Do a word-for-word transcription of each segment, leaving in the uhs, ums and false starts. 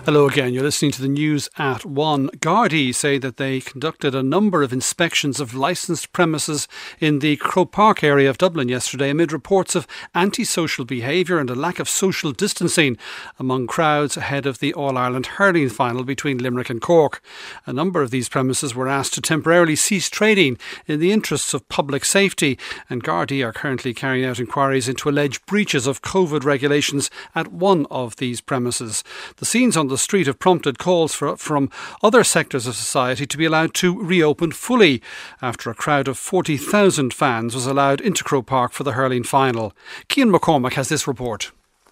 Hello again. You're listening to the news at one. Gardaí say that they conducted a number of inspections of licensed premises in the Croke Park area of Dublin yesterday amid reports of antisocial behaviour and a lack of social distancing among crowds ahead of the All-Ireland hurling final between Limerick and Cork. A number of these premises were asked to temporarily cease trading in the interests of public safety, and Gardaí are currently carrying out inquiries into alleged breaches of COVID regulations at one of these premises. The scenes on the street have prompted calls for, from other sectors of society to be allowed to reopen fully after a crowd of forty thousand fans was allowed into Croke Park for the hurling final. Cian McCormack has this report.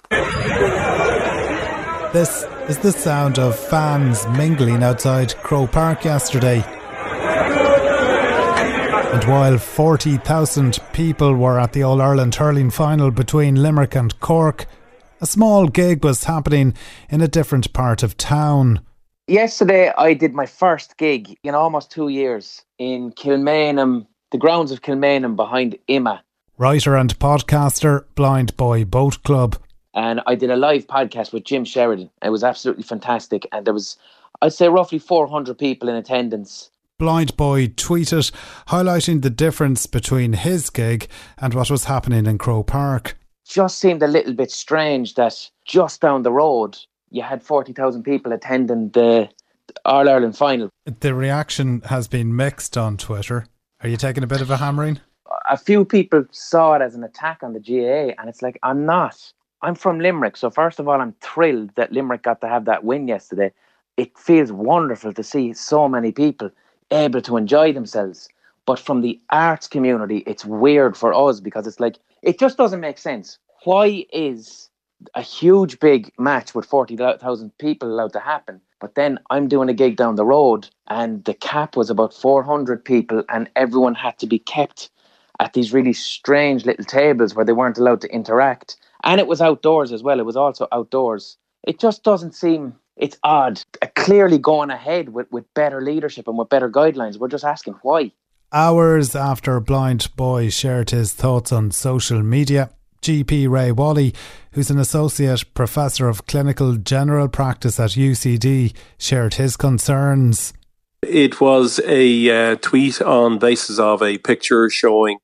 This is the sound of fans mingling outside Croke Park yesterday. And while forty thousand people were at the All-Ireland hurling final between Limerick and Cork, a small gig was happening in a different part of town. Yesterday I did my first gig in almost two years in Kilmainham, the grounds of Kilmainham behind I M A. Writer and podcaster, Blind Boy Boat Club. And I did a live podcast with Jim Sheridan. It was absolutely fantastic. And there was, I'd say, roughly four hundred people in attendance. Blind Boy tweeted, highlighting the difference between his gig and what was happening in Croke Park. Just seemed a little bit strange that just down the road you had forty thousand people attending the All-Ireland final. The reaction has been mixed on Twitter. Are you taking a bit of a hammering? A few people saw it as an attack on the G A A, and it's like, I'm not. I'm from Limerick, so first of all, I'm thrilled that Limerick got to have that win yesterday. It feels wonderful to see so many people able to enjoy themselves. But from the arts community, it's weird for us because it's like, it just doesn't make sense. Why is a huge big match with forty thousand people allowed to happen? But then I'm doing a gig down the road and the cap was about four hundred people and everyone had to be kept at these really strange little tables where they weren't allowed to interact. And it was outdoors as well. It was also outdoors. It just doesn't seem, it's odd. Uh, clearly going ahead with, with better leadership and with better guidelines. We're just asking why. Hours after Blind Boy shared his thoughts on social media, G P Ray Wally, who's an Associate Professor of Clinical General Practice at U C D, shared his concerns. It was a uh, tweet on basis of a picture showing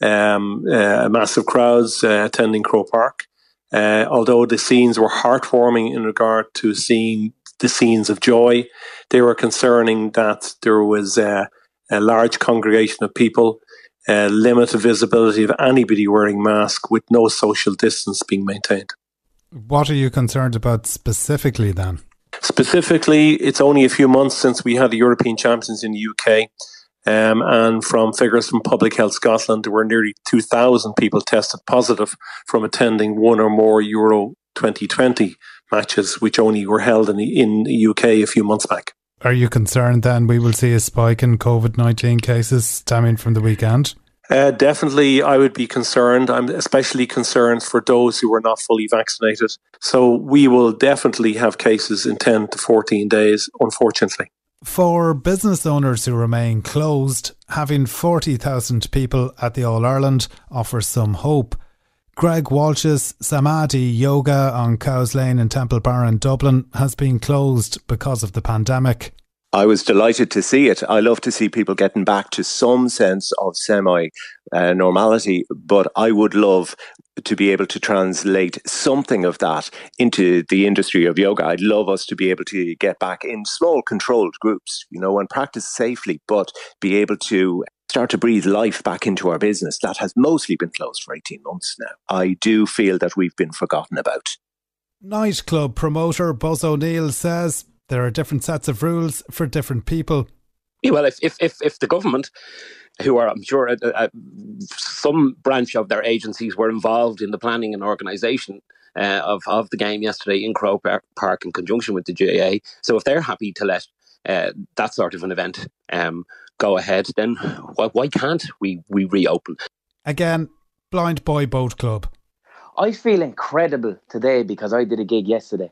um, uh, massive crowds uh, attending Croke Park. Uh, although the scenes were heartwarming in regard to seeing the scenes of joy, they were concerning that there was uh, a large congregation of people, uh, limited visibility of anybody wearing masks with no social distance being maintained. What are you concerned about specifically then? Specifically, it's only a few months since we had the European Champions in the U K. Um, and from figures from Public Health Scotland, there were nearly two thousand people tested positive from attending one or more Euro twenty twenty matches, which only were held in the, in the U K a few months back. Are you concerned then we will see a spike in COVID nineteen cases stemming from the weekend? Uh, definitely, I would be concerned. I'm especially concerned for those who are not fully vaccinated. So we will definitely have cases in ten to fourteen days, unfortunately. For business owners who remain closed, having forty thousand people at the All-Ireland offers some hope. Greg Walsh's Samadhi Yoga on Cows Lane in Temple Bar in Dublin has been closed because of the pandemic. I was delighted to see it. I love to see people getting back to some sense of semi-normality, uh, but I would love to be able to translate something of that into the industry of yoga. I'd love us to be able to get back in small controlled groups, you know, and practice safely, but be able to start to breathe life back into our business that has mostly been closed for eighteen months now. I do feel that we've been forgotten about. Nightclub promoter Buzz O'Neill says there are different sets of rules for different people. Yeah, well, if if if, if the government, who are, I'm sure, uh, uh, some branch of their agencies were involved in the planning and organisation uh, of, of the game yesterday in Croke Park in conjunction with the G A A, so if they're happy to let uh, that sort of an event um, go ahead, then why, why can't we, we reopen? Again, Blind Boy Boat Club. I feel incredible today because I did a gig yesterday.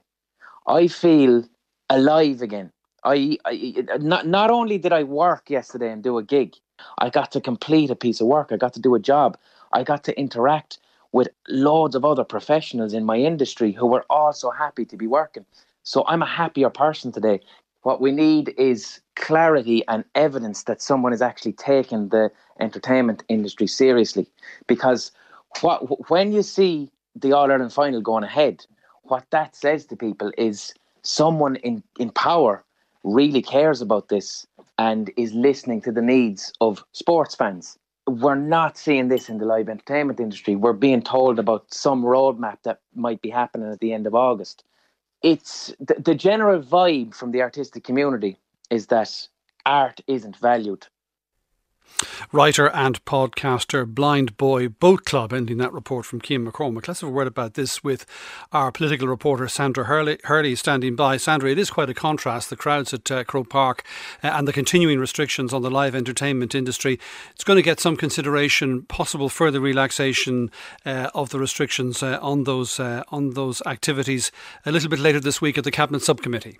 I feel alive again. I, I not not only did I work yesterday and do a gig, I got to complete a piece of work. I got to do a job. I got to interact with loads of other professionals in my industry who were also happy to be working. So I'm a happier person today. What we need is clarity and evidence that someone is actually taking the entertainment industry seriously. Because what, when you see the All-Ireland final going ahead, what that says to people is someone in, in power really cares about this and is listening to the needs of sports fans. We're not seeing this in the live entertainment industry. We're being told about some roadmap that might be happening at the end of August. It's the, the general vibe from the artistic community is that art isn't valued. Writer and podcaster Blind Boy Boat Club, ending that report from Cian McCormack. Let's have a word about this with our political reporter Sandra Hurley, Hurley standing by. Sandra, it is quite a contrast, the crowds at uh, Croke Park uh, and the continuing restrictions on the live entertainment industry. It's going to get some consideration, possible further relaxation uh, of the restrictions uh, on those uh, on those activities a little bit later this week at the Cabinet Subcommittee.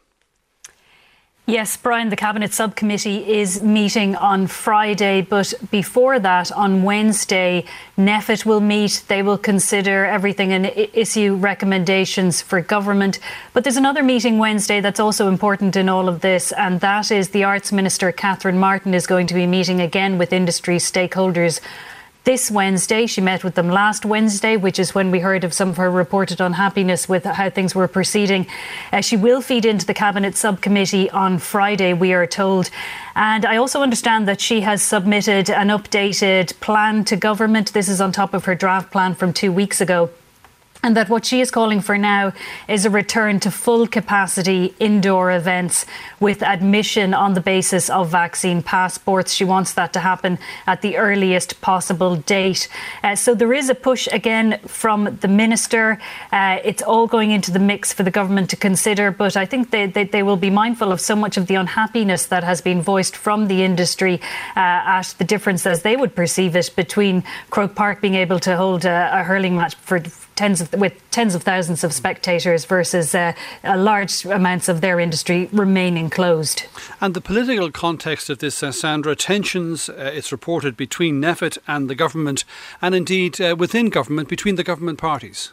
Yes, Brian, the Cabinet Subcommittee is meeting on Friday, but before that, on Wednesday, NPHET will meet. They will consider everything and issue recommendations for government. But there's another meeting Wednesday that's also important in all of this, and that is the Arts Minister, Catherine Martin, is going to be meeting again with industry stakeholders this Wednesday. She met with them last Wednesday, which is when we heard of some of her reported unhappiness with how things were proceeding. Uh, she will feed into the Cabinet Subcommittee on Friday, we are told. And I also understand that she has submitted an updated plan to government. This is on top of her draft plan from two weeks ago. And that what she is calling for now is a return to full capacity indoor events with admission on the basis of vaccine passports. She wants that to happen at the earliest possible date. Uh, so there is a push again from the minister. Uh, it's all going into the mix for the government to consider, but I think they, they, they will be mindful of so much of the unhappiness that has been voiced from the industry uh, at the difference, as they would perceive it, between Croke Park being able to hold a, a hurling match for tens of with tens of thousands of spectators versus uh, a large amounts of their industry remaining closed. And the political context of this, uh, Sandra, tensions, uh, it's reported, between NPHET and the government, and indeed uh, within government, between the government parties.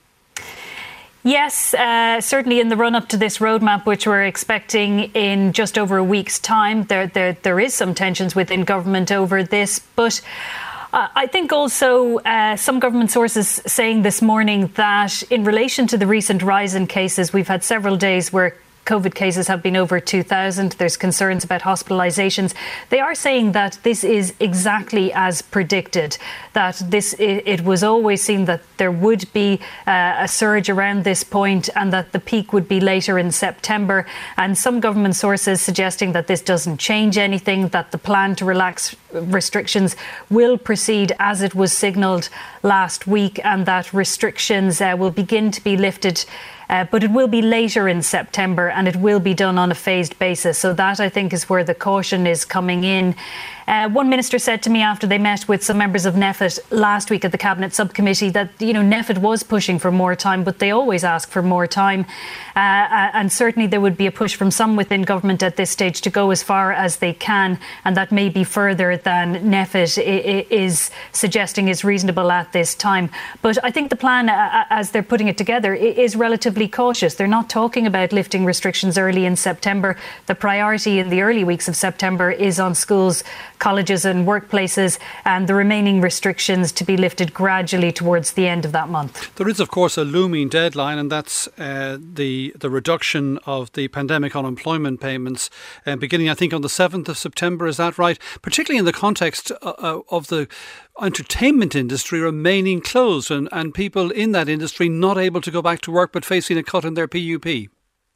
Yes, uh, certainly in the run-up to this roadmap, which we're expecting in just over a week's time, there there, there is some tensions within government over this, but Uh, I think also uh, some government sources saying this morning that in relation to the recent rise in cases, we've had several days where COVID cases have been over two thousand. There's concerns about hospitalisations. They are saying that this is exactly as predicted, that this it, it was always seen that there would be uh, a surge around this point and that the peak would be later in September. And some government sources suggesting that this doesn't change anything, that the plan to relax restrictions will proceed as it was signalled last week, and that restrictions uh, will begin to be lifted Uh, but it will be later in September, and it will be done on a phased basis. So that, I think, is where the caution is coming in. Uh, one minister said to me after they met with some members of NPHET last week at the Cabinet Subcommittee that, you know, NPHET was pushing for more time, but they always ask for more time. Uh, and certainly there would be a push from some within government at this stage to go as far as they can, and that may be further than NPHET is suggesting is reasonable at this time. But I think the plan, uh, as they're putting it together, is relatively cautious. They're not talking about lifting restrictions early in September. The priority in the early weeks of September is on schools, colleges and workplaces, and the remaining restrictions to be lifted gradually towards the end of that month. There is, of course, a looming deadline, and that's uh, the the reduction of the pandemic unemployment payments uh, beginning, I think, on the seventh of September. Is that right? Particularly in the context uh, of the entertainment industry remaining closed and, and people in that industry not able to go back to work but facing a cut in their P U P.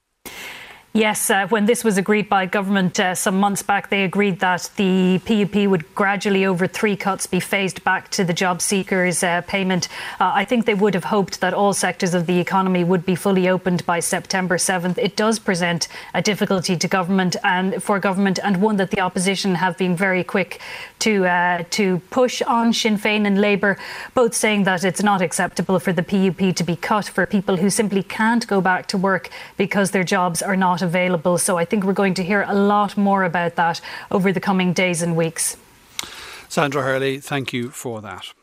Yes, uh, when this was agreed by government uh, some months back, they agreed that the P U P would gradually, over three cuts, be phased back to the job seekers uh, payment. Uh, I think they would have hoped that all sectors of the economy would be fully opened by September seventh. It does present a difficulty to government and for government, and one that the opposition have been very quick to uh, to push on. Sinn Féin and Labour both saying that it's not acceptable for the P U P to be cut for people who simply can't go back to work because their jobs are not available. So I think we're going to hear a lot more about that over the coming days and weeks. Sandra Hurley, thank you for that.